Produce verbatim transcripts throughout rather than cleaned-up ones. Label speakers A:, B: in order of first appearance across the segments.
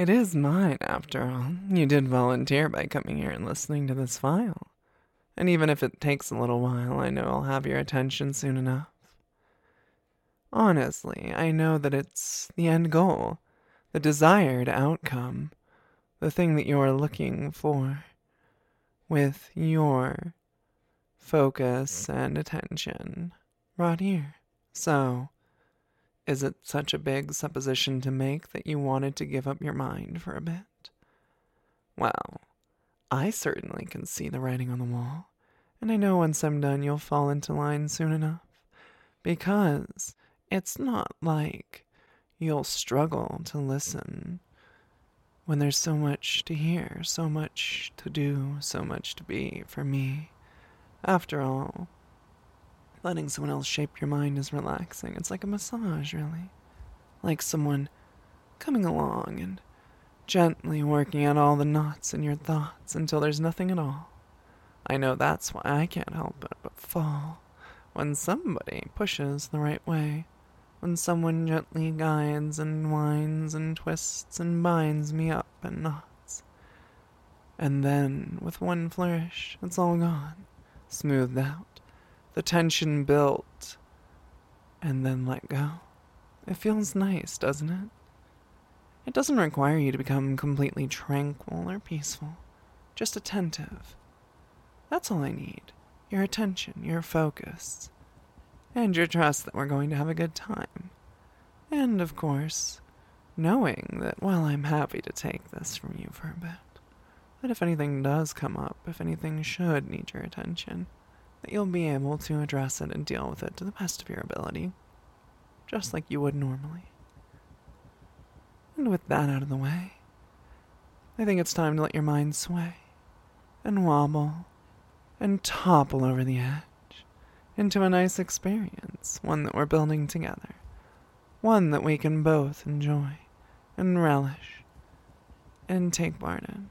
A: It is mine, after all. You did volunteer by coming here and listening to this file. And even if it takes a little while, I know I'll have your attention soon enough. Honestly, I know that it's the end goal, the desired outcome, the thing that you're looking for, with your focus and attention right here. So, is it such a big supposition to make that you wanted to give up your mind for a bit? Well, I certainly can see the writing on the wall, and I know once I'm done you'll fall into line soon enough, because it's not like you'll struggle to listen when there's so much to hear, so much to do, so much to be for me. After all, letting someone else shape your mind is relaxing. It's like a massage, really. Like someone coming along and gently working out all the knots in your thoughts until there's nothing at all. I know that's why I can't help it but fall when somebody pushes the right way, when someone gently guides and winds and twists and binds me up in knots. And then, with one flourish, it's all gone, smoothed out, the tension built, and then let go. It feels nice, doesn't it? It doesn't require you to become completely tranquil or peaceful, just attentive. That's all I need. Your attention, your focus, and your trust that we're going to have a good time. And, of course, knowing that while I'm happy to take this from you for a bit, that if anything does come up, if anything should need your attention, that you'll be able to address it and deal with it to the best of your ability, just like you would normally. And with that out of the way, I think it's time to let your mind sway, and wobble, and topple over the edge, into a nice experience, one that we're building together, one that we can both enjoy, and relish, and take part in.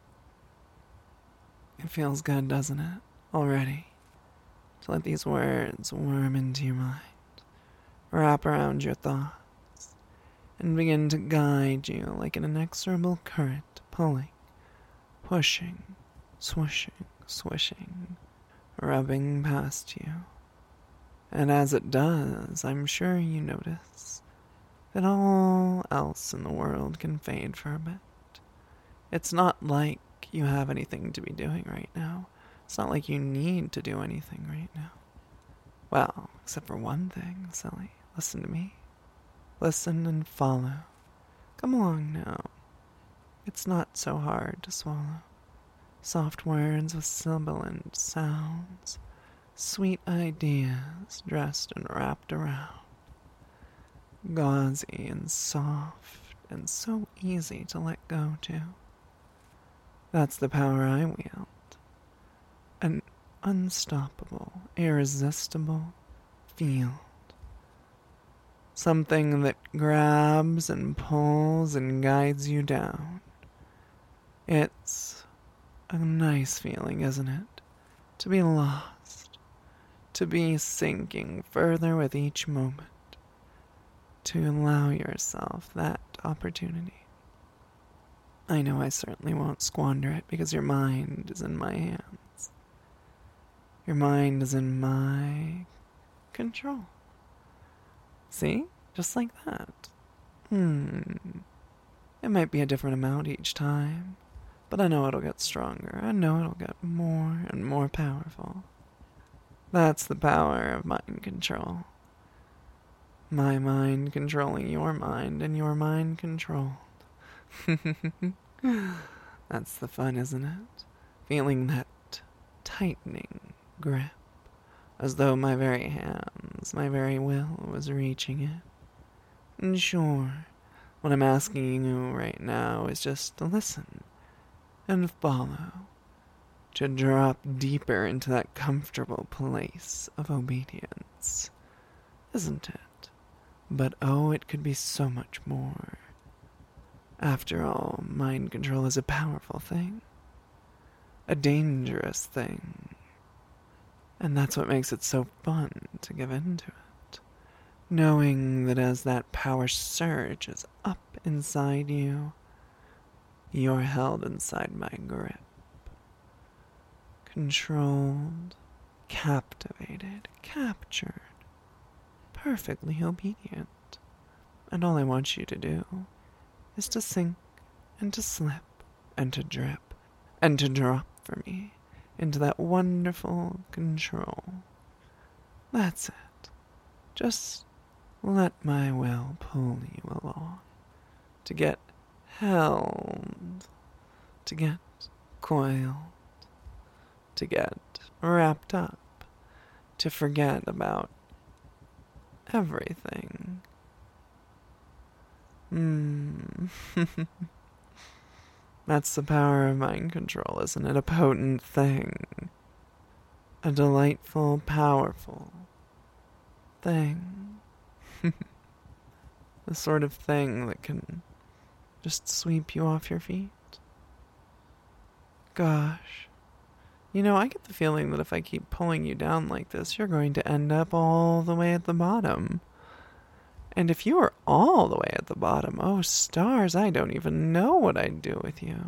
A: It feels good, doesn't it, already, to let these words worm into your mind, wrap around your thoughts, and begin to guide you like an inexorable current, pulling, pushing, swooshing, swishing, rubbing past you. And as it does, I'm sure you notice that all else in the world can fade for a bit. It's not like you have anything to be doing right now. It's not like you need to do anything right now. Well, except for one thing, silly. Listen to me. Listen and follow. Come along now. It's not so hard to swallow. Soft words with sibilant sounds. Sweet ideas dressed and wrapped around. Gauzy and soft and so easy to let go to. That's the power I wield. An unstoppable, irresistible field. Something that grabs and pulls and guides you down. It's a nice feeling, isn't it? To be lost. To be sinking further with each moment. To allow yourself that opportunity. I know I certainly won't squander it because your mind is in my hands. Your mind is in my control. See? Just like that. Hmm. It might be a different amount each time, but I know it'll get stronger. I know it'll get more and more powerful. That's the power of mind control. My mind controlling your mind, and your mind controlled. That's the fun, isn't it? Feeling that tightening grip, as though my very hands, my very will was reaching it. And sure, what I'm asking you right now is just to listen and follow, to drop deeper into that comfortable place of obedience, isn't it? But oh, it could be so much more. After all, mind control is a powerful thing, a dangerous thing, and that's what makes it so fun to give into it. Knowing that as that power surges up inside you, You're held inside my grip. Controlled, captivated, captured, perfectly obedient. And all I want you to do is to sink and to slip and to drip and to drop for me into that wonderful control. That's it. Just let my will pull you along. To get held, to get coiled, to get wrapped up, to forget about everything. Hmm. That's the power of mind control, isn't it? A potent thing. A delightful, powerful thing. The sort of thing that can just sweep you off your feet. Gosh. You know, I get the feeling that if I keep pulling you down like this, you're going to end up all the way at the bottom. And if you were all the way at the bottom, oh stars, I don't even know what I'd do with you.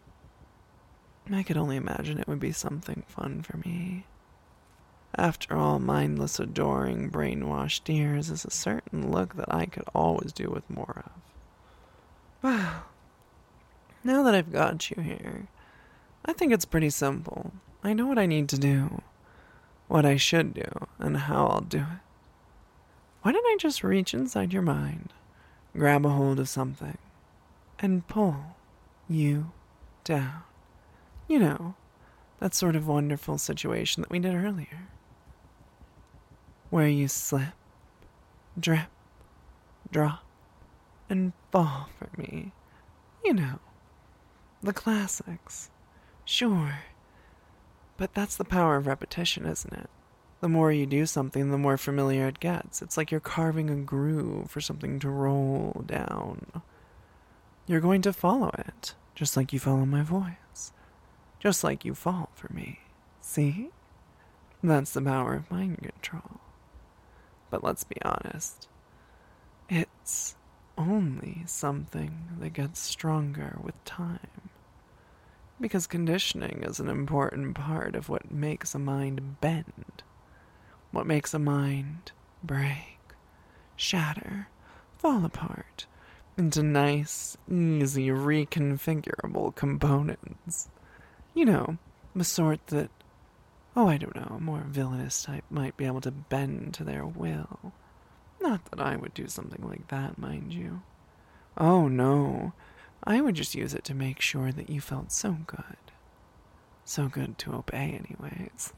A: I could only imagine it would be something fun for me. After all, mindless, adoring, brainwashed ears is a certain look that I could always do with more of. Wow. Now that I've got you here, I think it's pretty simple. I know what I need to do, what I should do, and how I'll do it. Why don't I just reach inside your mind, grab a hold of something, and pull you down? You know, that sort of wonderful situation that we did earlier. Where you slip, drip, drop, and fall for me. You know, the classics. Sure. But that's the power of repetition, isn't it? The more you do something, the more familiar it gets. It's like you're carving a groove for something to roll down. You're going to follow it, just like you follow my voice. Just like you fall for me. See? That's the power of mind control. But let's be honest. It's only something that gets stronger with time. Because conditioning is an important part of what makes a mind bend. What makes a mind break, shatter, fall apart into nice, easy, reconfigurable components. You know, the sort that, oh, I don't know, a more villainous type might be able to bend to their will. Not that I would do something like that, mind you. Oh, no. I would just use it to make sure that you felt so good. So good to obey, anyways.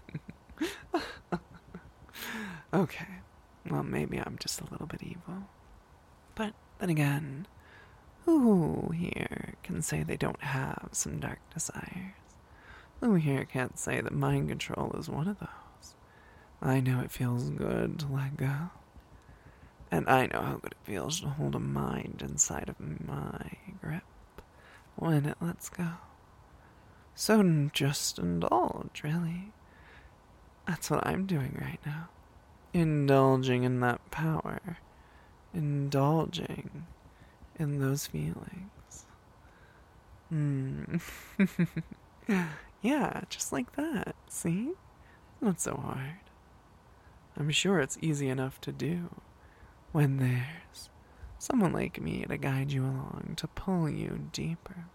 A: Okay, well, maybe I'm just a little bit evil. But then again, who here can say they don't have some dark desires? Who here can't say that mind control is one of those? I know it feels good to let go. And I know how good it feels to hold a mind inside of my grip when it lets go. So just indulge, really. That's what I'm doing right now. Indulging in that power. Indulging in those feelings. Hmm. Yeah, just like that, see? Not so hard. I'm sure it's easy enough to do when there's someone like me to guide you along, to pull you deeper.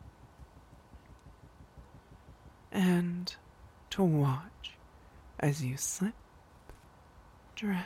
A: And to watch as you slip, drip,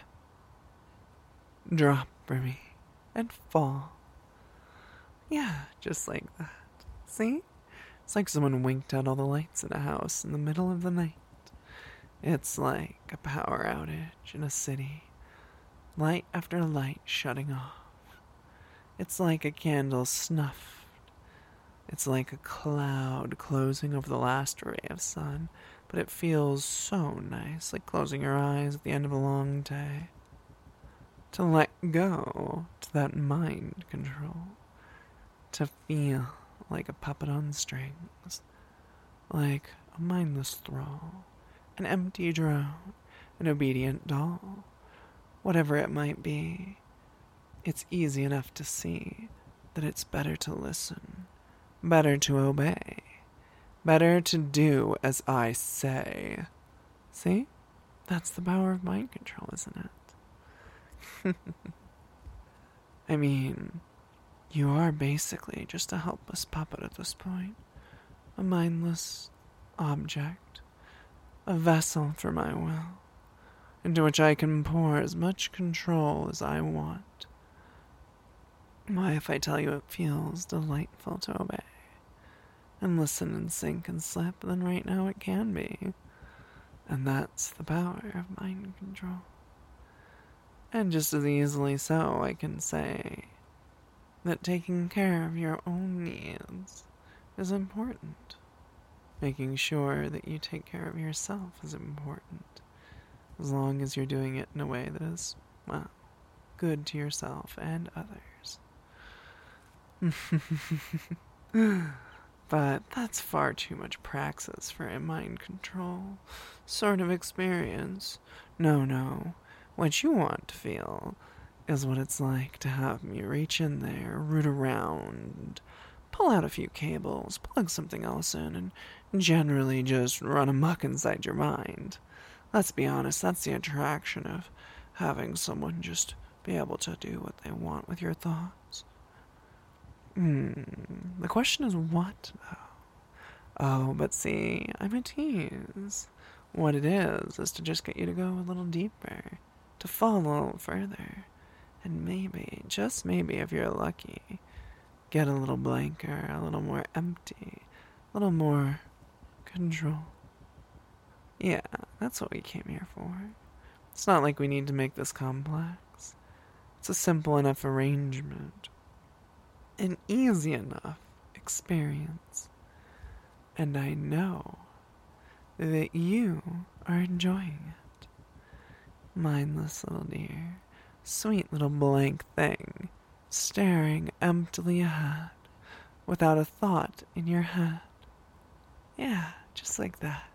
A: drop for me, and fall. Yeah, just like that. See? It's like someone winked out all the lights in a house in the middle of the night. It's like a power outage in a city. Light after light shutting off. It's like a candle snuffed. It's like a cloud closing over the last ray of sun, but it feels so nice, like closing your eyes at the end of a long day. To let go to that mind control. To feel like a puppet on strings. Like a mindless thrall. An empty drone. An obedient doll. Whatever it might be, it's easy enough to see that it's better to listen better to obey. Better to do as I say. See? That's the power of mind control, isn't it? I mean, you are basically just a helpless puppet at this point. A mindless object. A vessel for my will, into which I can pour as much control as I want. Why, if I tell you it feels delightful to obey, and listen and sink and slip, then right now it can be. And that's the power of mind control. And just as easily so, I can say that taking care of your own needs is important. Making sure that you take care of yourself is important. As long as you're doing it in a way that is, well, good to yourself and others. But that's far too much praxis for a mind control sort of experience. No, no. What you want to feel is what it's like to have me reach in there, root around, pull out a few cables, plug something else in, and generally just run amok inside your mind. Let's be honest, that's the attraction of having someone just be able to do what they want with your thoughts. Hmm, the question is what, though? Oh, but see, I'm a tease. What it is, is to just get you to go a little deeper, to fall a little further, and maybe, just maybe if you're lucky, get a little blanker, a little more empty, a little more control. Yeah, that's what we came here for. It's not like we need to make this complex. It's a simple enough arrangement. An easy enough experience. And I know that you are enjoying it. Mindless little dear, sweet little blank thing, staring emptily ahead, without a thought in your head. Yeah, just like that.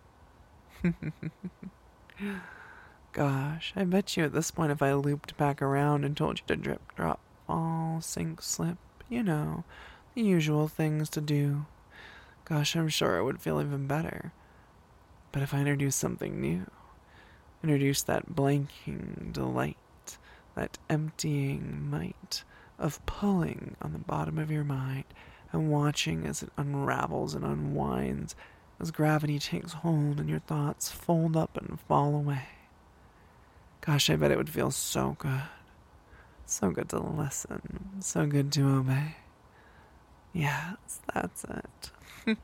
A: Gosh, I bet you at this point if I looped back around and told you to drip, drop, fall, sink, slip, you know, the usual things to do, gosh, I'm sure it would feel even better. But if I introduce something new, introduce that blanking delight, that emptying might of pulling on the bottom of your mind and watching as it unravels and unwinds, as gravity takes hold and your thoughts fold up and fall away. Gosh, I bet it would feel so good. So good to listen. So good to obey. Yes, that's it.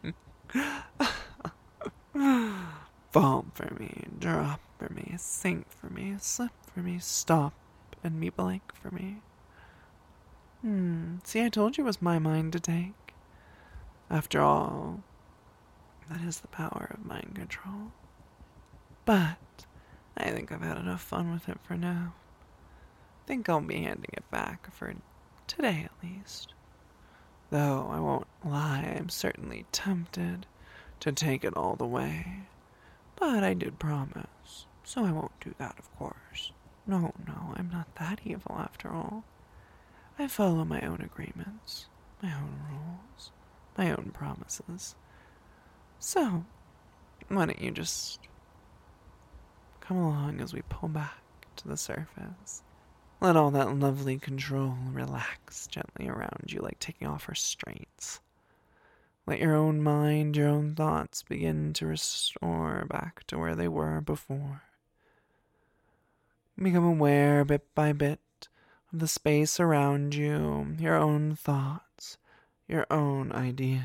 A: Fall for me, drop for me, sink for me, slip for me, stop and be blank for me. Hmm, see, I told you it was my mind to take. After all, that is the power of mind control. But I think I've had enough fun with it for now. I think I'll be handing it back for today at least. Though I won't lie, I'm certainly tempted to take it all the way. But I did promise, so I won't do that, of course. No, no, I'm not that evil after all. I follow my own agreements, my own rules, my own promises. So, why don't you just come along as we pull back to the surface? Let all that lovely control relax gently around you like taking off restraints. Let your own mind, your own thoughts begin to restore back to where they were before. Become aware bit by bit of the space around you, your own thoughts, your own ideas.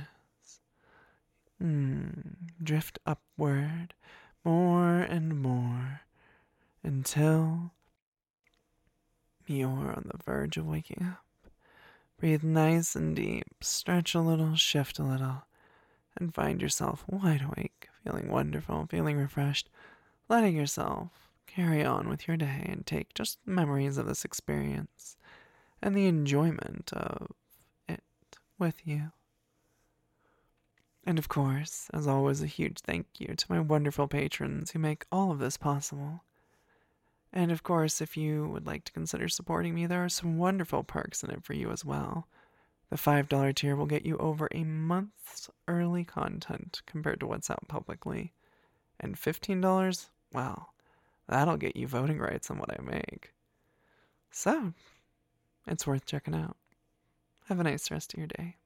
A: Hmm, drift upward more and more until you're on the verge of waking up. Breathe nice and deep, stretch a little, shift a little, and find yourself wide awake, feeling wonderful, feeling refreshed, letting yourself carry on with your day and take just memories of this experience and the enjoyment of it with you. And of course, as always, a huge thank you to my wonderful patrons who make all of this possible. And of course, if you would like to consider supporting me, there are some wonderful perks in it for you as well. The five dollar tier will get you over a month's early content compared to what's out publicly. And fifteen dollars, well, that'll get you voting rights on what I make. So, it's worth checking out. Have a nice rest of your day.